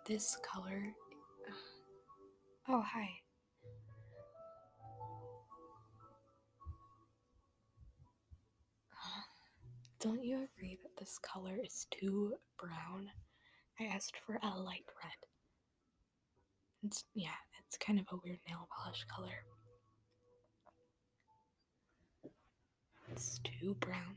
this color. Oh, hi. Don't you agree that this color is too brown? I asked for a light red. It's kind of a weird nail polish color. It's too brown.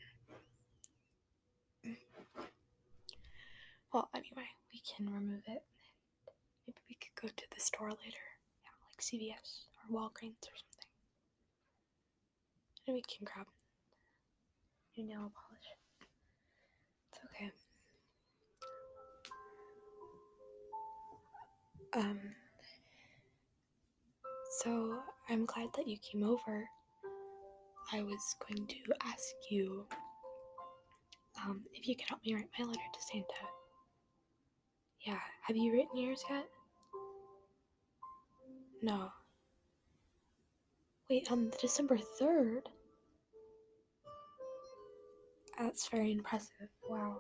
Well, anyway, we can remove it. Maybe we could go to the store later. Yeah, like CVS or Walgreens or something. And we can grab new nail polish. It's okay. So I'm glad that you came over. I was going to ask you if you could help me write my letter to Santa. Yeah, have you written yours yet? No. Wait, on December 3rd? That's very impressive. Wow.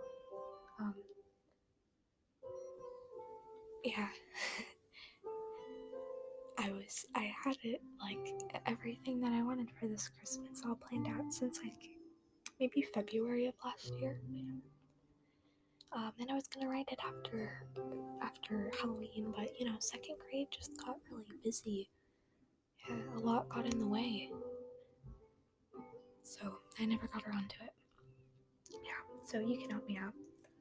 Yeah. I had it, like, everything that I wanted for this Christmas all planned out since, like, maybe February of last year. And I was gonna write it after Halloween, but, second grade just got really busy. Yeah, a lot got in the way. So I never got around to it. Yeah, so you can help me out.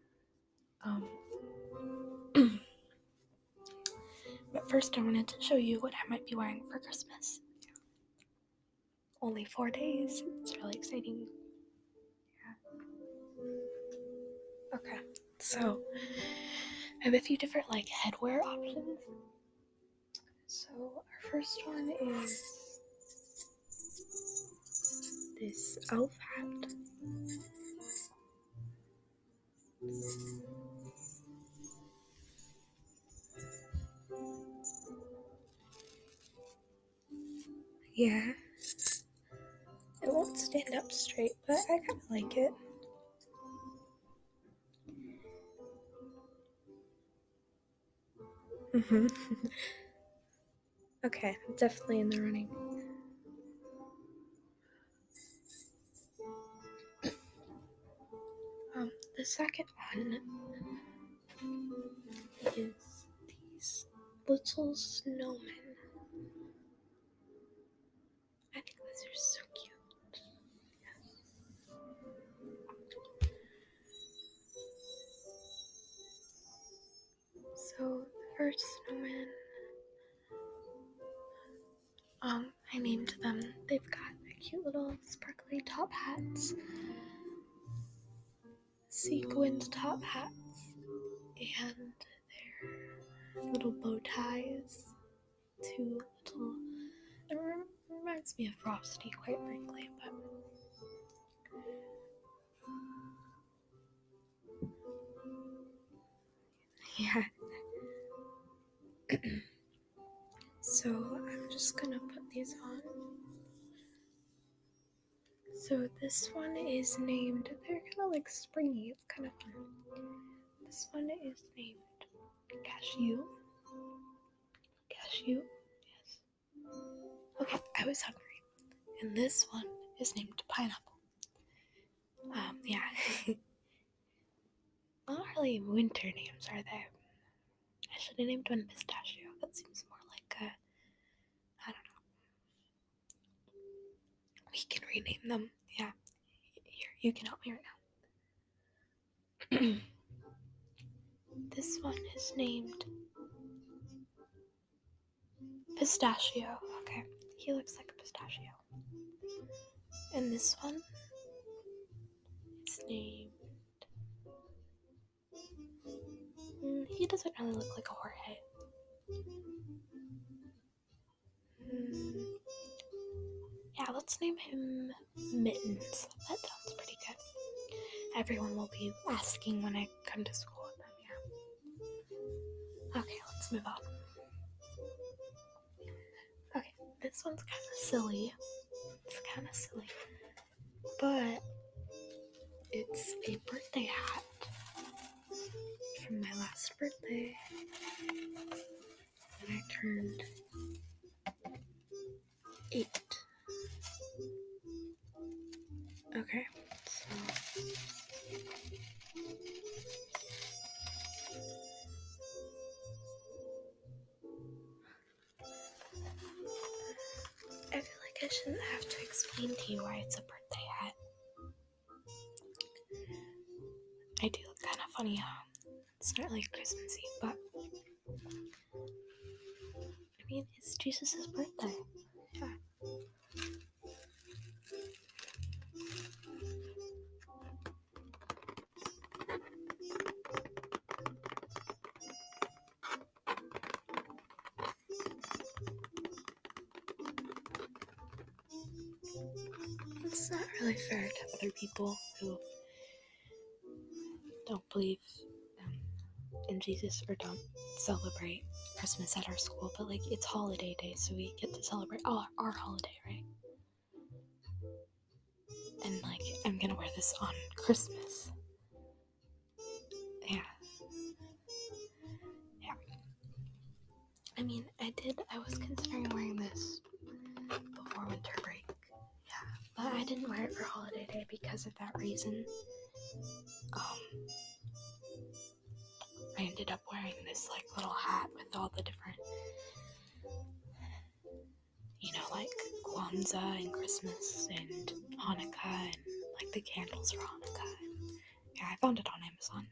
But first I wanted to show you what I might be wearing for Christmas. Only 4 days. It's really exciting. Yeah. Okay, so I have a few different headwear options. So our first one is this elf hat. Yeah. It won't stand up straight, but I kind of like it. Okay, definitely in the running. The second one is these little snowmen. I think these are so cute. So the first snowman, I named them. They've got the cute little sparkly top hats, sequined top hats, and their little bow ties. Two little. It reminds me of Frosty, quite frankly, but. Yeah. So I'm just gonna put these on. So this one is named, they're kind of springy, it's kind of fun. This one is named Cashew. Cashew, yes. Okay, I was hungry. And this one is named Pineapple. Yeah. Not really winter names, are they? I should have named one Pistachio. That seems more like I don't know. We can rename them. Yeah. Here, you can help me right now. This one is named Pistachio. Okay, he looks like a pistachio. And this one is named. He doesn't really look like a Jorge. Yeah, let's name him Mittens. That sounds pretty good. Everyone will be asking when I come to school with them, yeah. Okay, let's move on. Okay, this one's kind of silly. But it's a birthday hat from my last birthday when I turned 8. Okay, so I feel like I shouldn't have to explain to you why it's a birthday hat. I do look kind of funny, huh? It's not really Christmassy, but I mean, it's Jesus' birthday. Yeah. It's not really fair to other people who don't believe in Jesus or don't celebrate Christmas at our school, but like it's holiday day, so we get to celebrate our holiday, right? And like I'm gonna wear this on Christmas. Yeah. I mean, I was considering wearing this before winter break. Yeah, but I didn't wear it for holiday day because of that reason. I ended up wearing this like little hat with all the different, like Kwanzaa and Christmas and Hanukkah and like the candles for Hanukkah. Yeah, I found it on Amazon.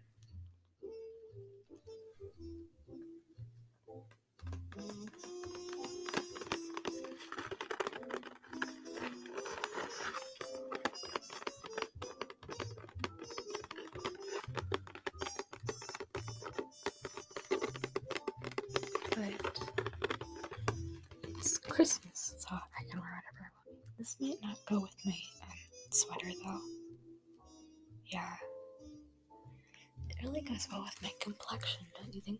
But it's Christmas, so I can wear whatever I want. This might not go with my sweater though. Yeah. It really goes well with my complexion, don't you think?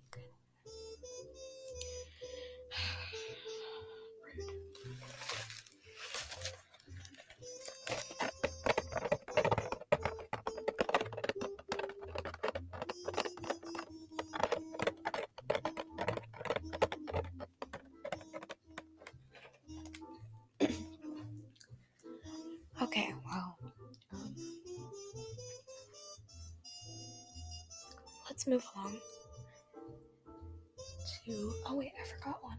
Okay, well, let's move along to, oh wait, I forgot one.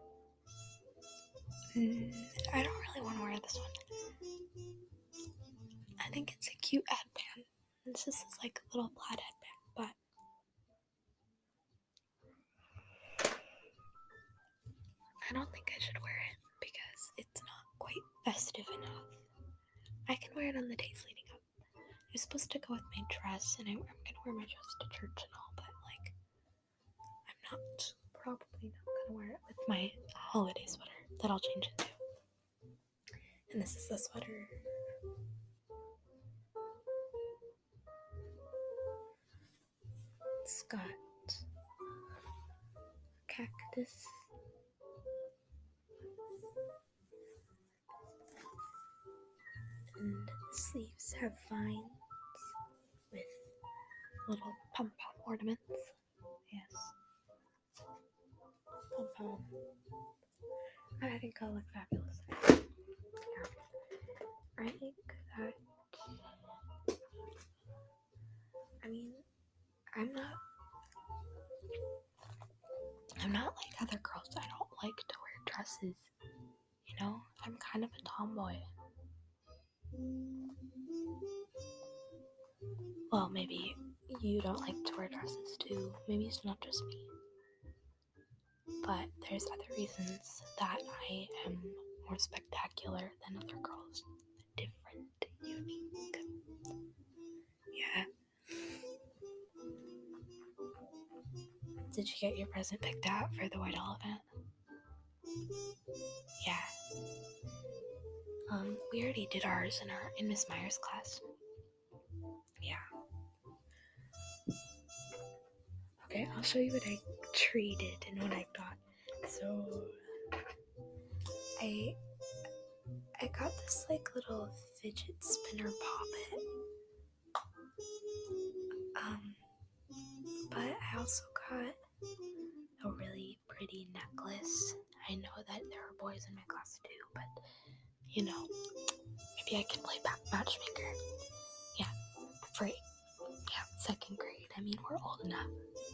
I don't really want to wear this one. I think it's a cute headband. This is like a little plaid headband, but I don't think I should wear it because it's not quite festive enough. I can wear it on the days leading up. It was supposed to go with my dress, and I'm gonna wear my dress to church and all, but like, I'm probably not gonna wear it with my holiday sweater that I'll change into. And this is the sweater. It's got cactus. And the sleeves have vines with little pom-pom ornaments. Yes. Pom-pom. I think I'll look fabulous. Yeah. I think that, I mean, I'm not like other girls. I don't like to wear dresses. I'm kind of a tomboy. Well, maybe you don't like to wear dresses too. Maybe it's not just me. But there's other reasons that I am more spectacular than other girls. Different, unique. Yeah. Did you get your present picked out for the white elephant? Yeah. We already did ours in Miss Meyer's class. Yeah. Okay, I'll show you what I traded and what I got. So I got this like little fidget spinner poppet. But I also got a really pretty necklace. I know that there are boys in my class too, but you know, maybe I can play matchmaker. Yeah, for second grade. I mean, we're old enough.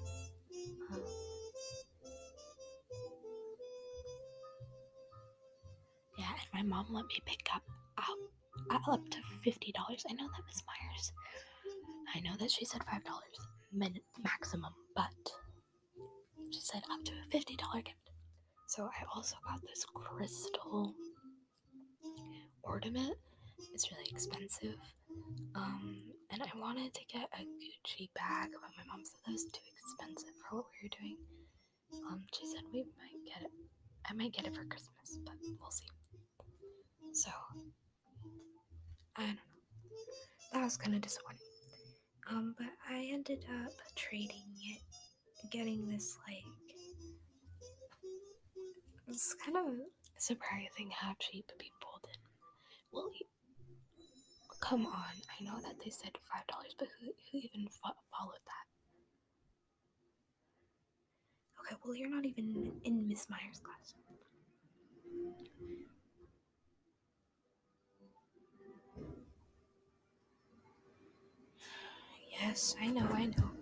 Yeah, and my mom let me pick up to $50. I know that Miss Myers. I know that she said $5 maximum, but she said up to a $50 gift. So I also got this crystal ornament. It's really expensive. And I wanted to get a Gucci bag, but my mom said that was too expensive for what we were doing. She said we might get it. I might get it for Christmas, but we'll see. So, I don't know. That was kind of disappointing. But I ended up trading it, getting this, it's kind of surprising how cheap people did. Well, come on. I know that they said $5, but who even followed that? Okay, well, you're not even in Miss Myers' class. Yes, I know.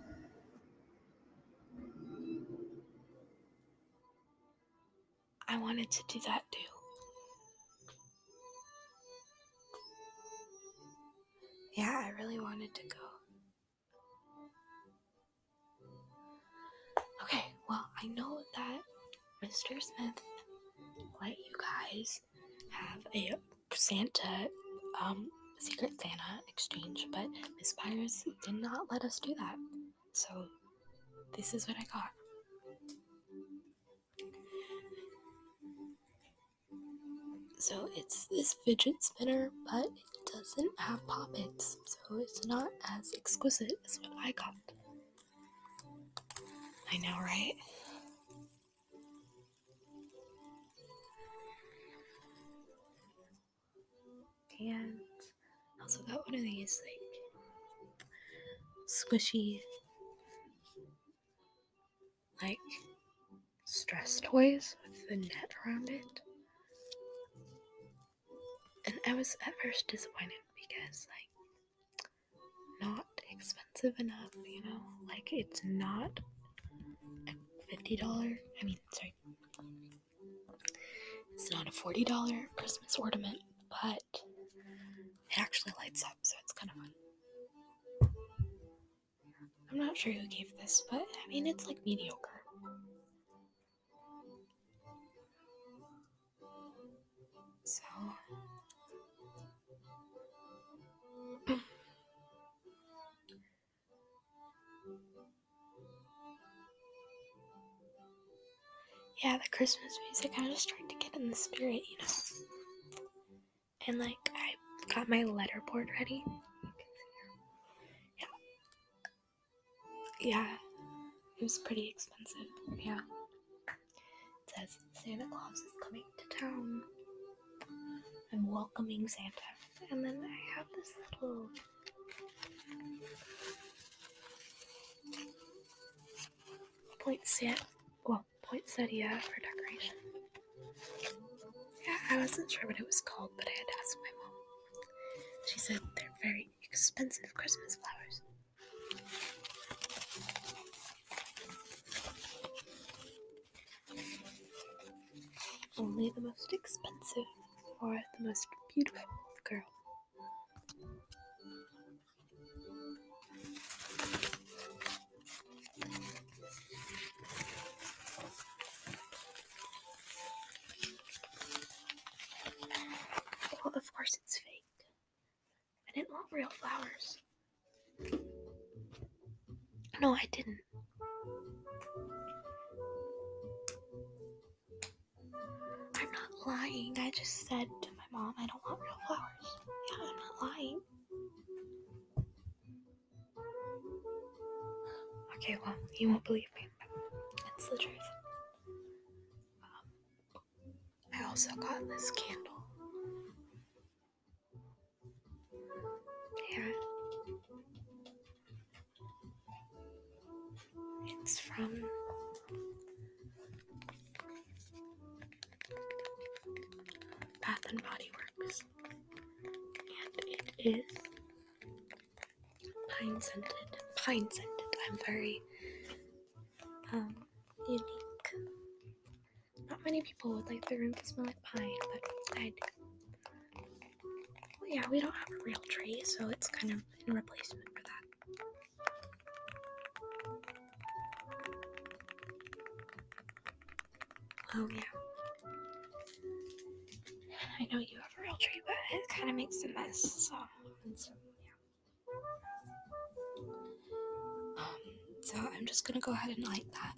I wanted to do that too. Yeah, I really wanted to go. Okay, well, I know that Mr. Smith let you guys have a Santa, Secret Santa exchange, but Miss Myers did not let us do that. So, this is what I got. So it's this fidget spinner, but it doesn't have poppets, so it's not as exquisite as what I got. I know, right? And I also got one of these, squishy, stress toys with the net around it. And I was at first disappointed because, not expensive enough, it's not a $50, it's not a $40 Christmas ornament, but it actually lights up, so it's kind of fun. I'm not sure who gave this, but it's mediocre. So, yeah, the Christmas music, I was just trying to get in the spirit, And I got my letterboard ready. Yeah, it was pretty expensive. Yeah. It says Santa Claus is coming to town. I'm welcoming Santa. And then I have this little poinsettia for decoration. Yeah, I wasn't sure what it was called, but I had to ask my mom. She said they're very expensive Christmas flowers. Only the most expensive for the most beautiful girl. Well, of course it's fake. I didn't want real flowers. No, I didn't. I'm not lying. I just said to my mom, I don't want real flowers. Yeah, I'm not lying. Okay, well, you won't believe me. It's the truth. I also got this candle. Yeah. from Bath and Body Works, and it is pine scented. I'm very unique. Not many people would like their room to smell like pine, but I do. Well, yeah, we don't have a real tree, so it's kind of in replacement for that. Oh yeah. I know you have a real tree, but it kind of makes a mess, so yeah. So I'm just gonna go ahead and light that.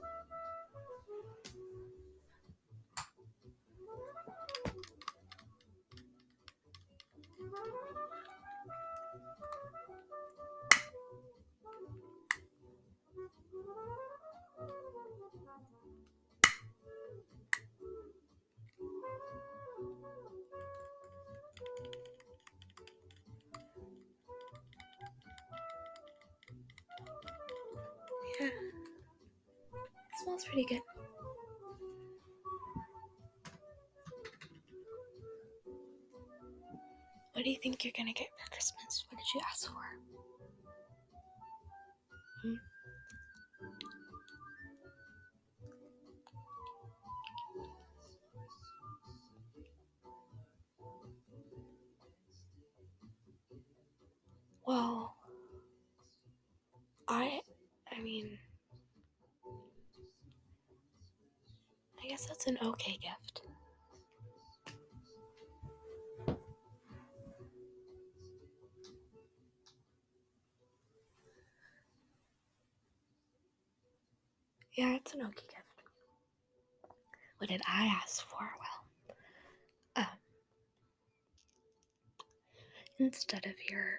Yeah, it smells pretty good. What do you think you're gonna get for Christmas? What did you ask for? Well, I mean, I guess that's an okay gift. Yeah, it's an okay gift. What did I ask for? Well, instead of your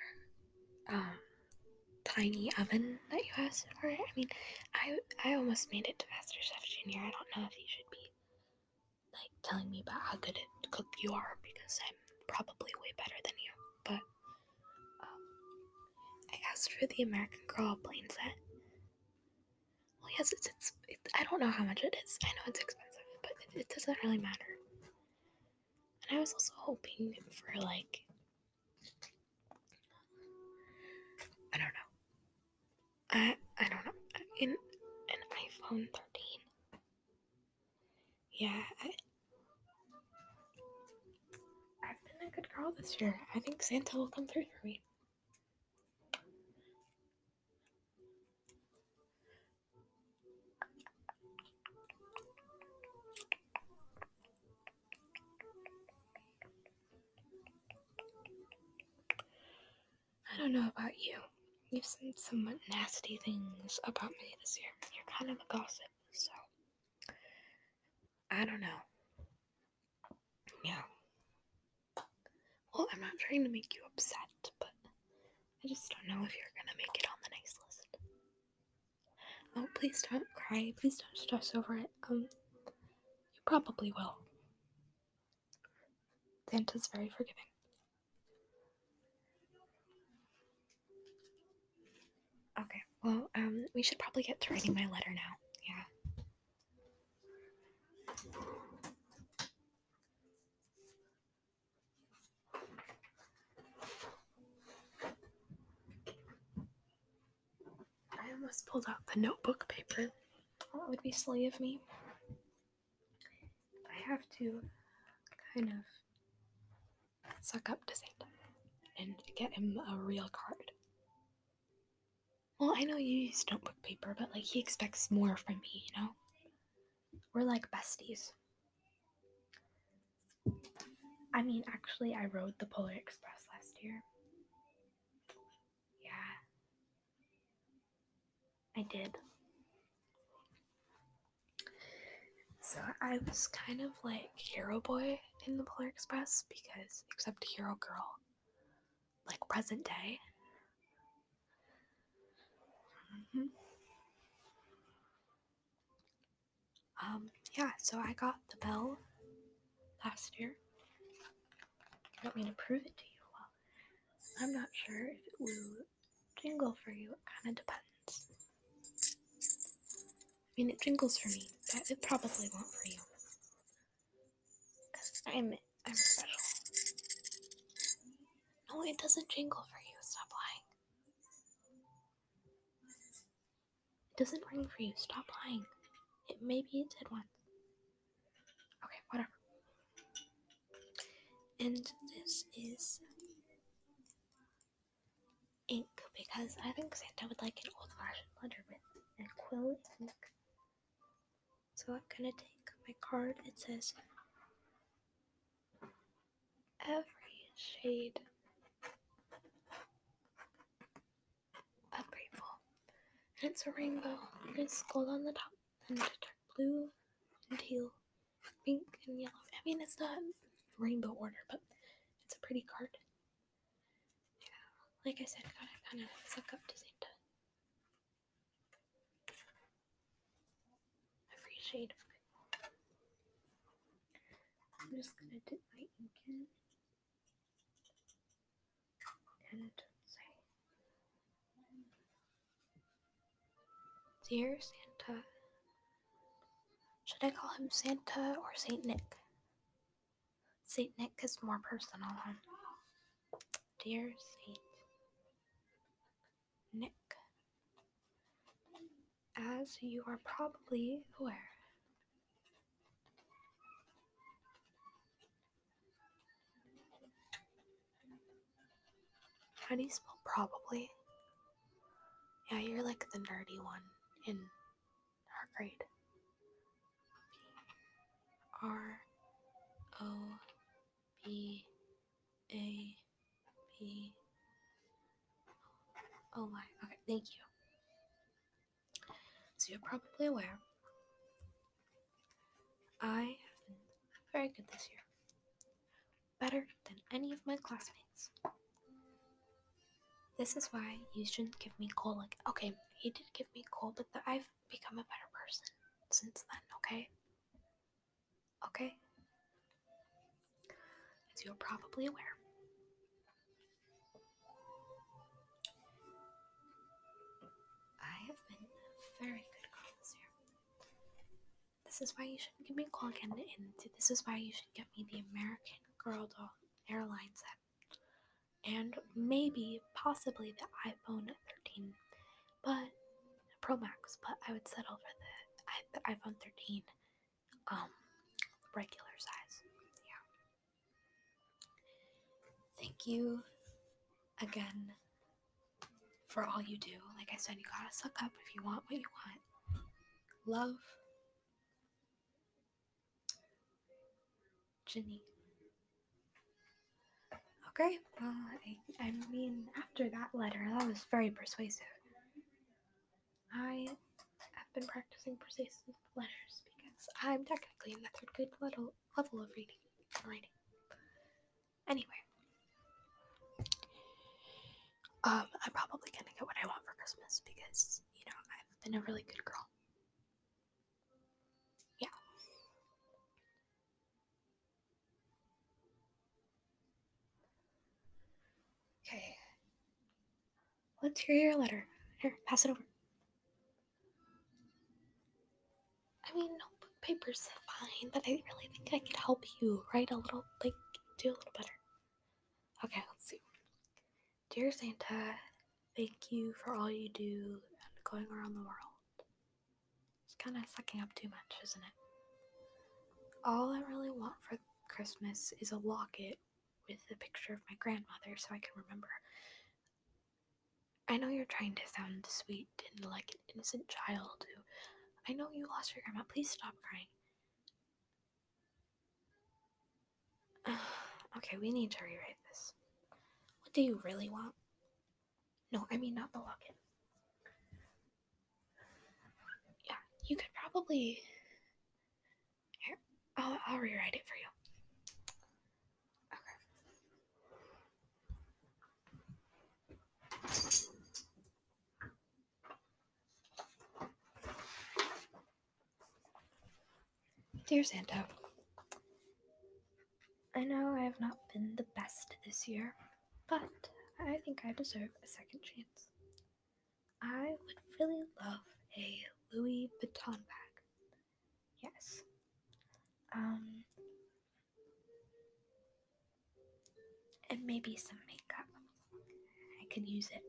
tiny oven that you asked for, I mean, I almost made it to Master Chef Junior. I don't know if you should be like telling me about how good a cook you are, because I'm probably way better than you. But I asked for the American Girl plain set. Well, yes, it's I don't know how much it is. I know it's expensive, but it doesn't really matter. And I was also hoping for like, I don't know. I don't know. In an iPhone 13. Yeah, I've been a good girl this year. I think Santa will come through for me. I don't know about you. You've said some nasty things about me this year. You're kind of a gossip, so I don't know. Yeah. Well, I'm not trying to make you upset, but I just don't know if you're gonna make it on the nice list. Oh, please don't cry. Please don't stress over it. You probably will. Santa's very forgiving. Okay, well, we should probably get to writing my letter now. Yeah. I almost pulled out the notebook paper. Well, it would be silly of me. I have to kind of suck up to Santa and get him a real card. Well, I know you use notebook paper, but like he expects more from me, you know? We're like besties. I mean, actually, I rode the Polar Express last year. Yeah, I did. So I was kind of like Hero Boy in the Polar Express, because, except Hero Girl, like present day. Mm-hmm. Yeah, so I got the bell last year. You want me to prove it to you? Well, I'm not sure if it will jingle for you. It kind of depends. mean, it jingles for me, but it probably won't for you. Because I'm special. No, it doesn't jingle for you. Stop lying. It doesn't ring for you. Stop lying. Maybe it did once. Okay, whatever. And this is ink, because I think Santa would like an old-fashioned letter with a quill ink. So I'm gonna take my card. It says, every shade of grateful. And it's a rainbow. There's gold on the top, and dark blue, and teal, pink, and yellow. I mean, it's not rainbow order, but it's a pretty card. Yeah, like I said, gotta kind of suck up to Santa. Every shade of grateful. I'm just gonna dip my ink in and say, Dear Santa. Should I call him Santa or Saint Nick? Saint Nick is more personal, huh? Dear Saint Nick, as you are probably aware, how do you spell probably? Yeah, you're like the nerdy one in our grade. ROBAB. Oh my, okay, thank you. So you're probably aware, I have been very good this year. Better than any of my classmates. This is why you shouldn't give me coal. Like, okay, he did give me coal, but I've become a better person since then, okay? Okay? As you're probably aware, I have been a very good girl this year. This is why you shouldn't give me coal again, and this is why you should get me the American Girl doll airline set. And maybe, possibly the iPhone 13, but Pro Max, but I would settle for the iPhone 13, regular size. Yeah. Thank you again for all you do. Like I said, you gotta suck up if you want what you want. Love, Ginny. Okay, well, I mean, after that letter, that was very persuasive. I have been practicing persuasive letters because I'm technically in the third grade level of reading and writing. Anyway, I'm probably gonna get what I want for Christmas because, I've been a really good girl. Yeah. Okay. Let's hear your letter. Here, pass it over. I mean, notebook paper's fine, but I really think I could help you write a little, do a little better. Okay, let's see. Dear Santa, thank you for all you do and going around the world. It's kind of sucking up too much, isn't it? All I really want for Christmas is a locket with a picture of my grandmother so I can remember. I know you're trying to sound sweet and like an innocent child who, I know you lost your grandma. Please stop crying. Okay, we need to rewrite this. What do you really want? No, I mean not the locket. Yeah, you could probably... Here, I'll rewrite it for you. Okay. Dear Santa, I know I have not been the best this year, but I think I deserve a second chance. I would really love a Louis Vuitton bag. Yes. And maybe some makeup. I could use it.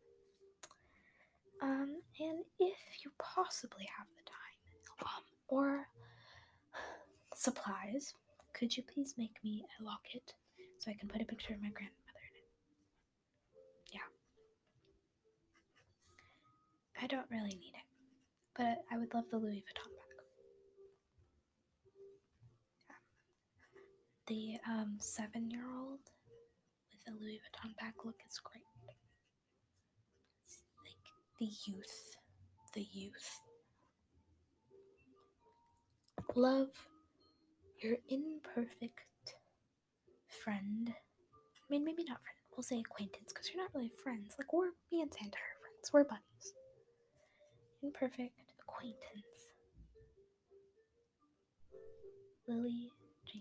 And if you possibly have the time, or supplies, could you please make me a locket so I can put a picture of my grandmother in it? Yeah. I don't really need it, but I would love the Louis Vuitton bag. The 7-year-old with a Louis Vuitton bag look is great. It's like the youth. Love your imperfect friend. I mean, maybe not friend. We'll say acquaintance because you're not really friends. Like, me and Santa are friends. We're buddies. Imperfect acquaintance. Lily Jane.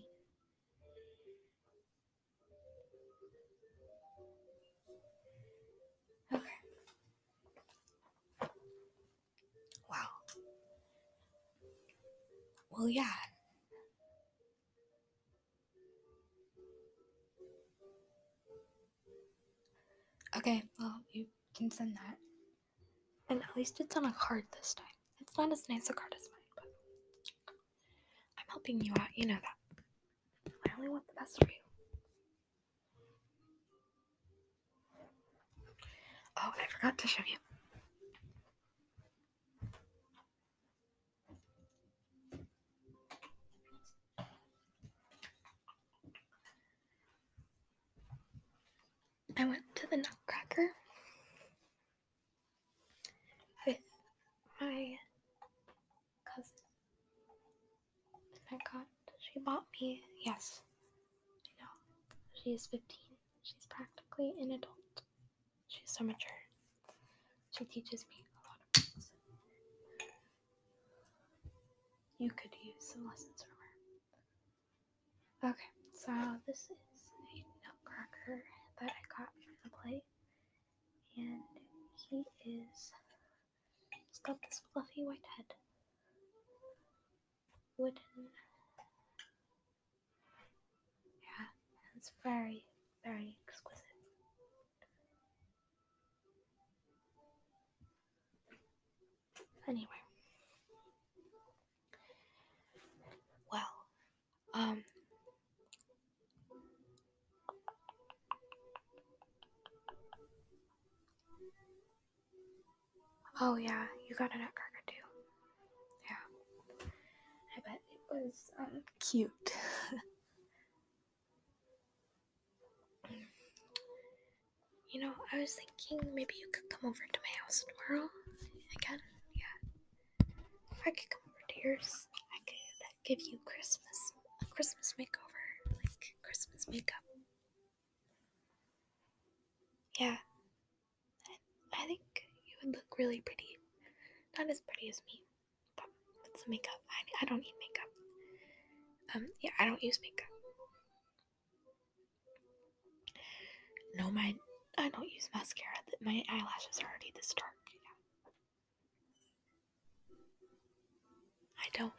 Okay. Wow. Well, yeah. Okay, well, you can send that. And at least it's on a card this time. It's not as nice a card as mine, but I'm helping you out. You know that. I only want the best for you. Oh, I forgot to show you. I went to the Nutcracker with my cousin. She bought me, yes, I know, she is 15. She's practically an adult. She's so mature. She teaches me a lot of things. You could use some lessons from her. Okay, so this is a Nutcracker that I got from the play. And he's got this fluffy white head. Wooden. Yeah, it's very, very exquisite. Anyway. Well, oh yeah, you got a Nutcracker too. Yeah. I bet it was, cute. You know, I was thinking maybe you could come over to my house tomorrow. Again, yeah. If I could come over to yours, I could give you a Christmas makeover, like Christmas makeup. Yeah. I think you would look really pretty. Not as pretty as me, but it's makeup. I don't need makeup. Yeah, I don't use makeup. No, I don't use mascara. My eyelashes are already this dark. Yeah. I don't.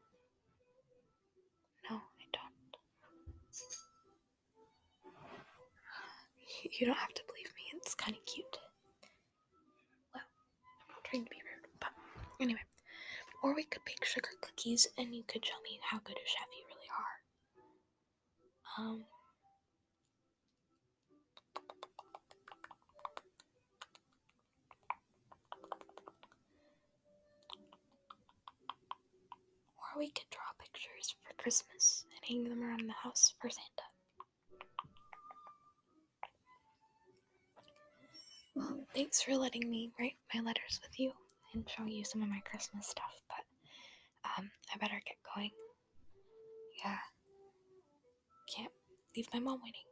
No, I don't. You don't have to believe me. It's kind of cute. Well, I'm not trying to be rude, but anyway. Or we could bake sugar cookies, and you could show me how good a chef you really are. Or we could draw pictures for Christmas and hang them around the house for Santa. Well, thanks for letting me write my letters with you and show you some of my Christmas stuff, but I better get going. Yeah. Can't leave my mom waiting.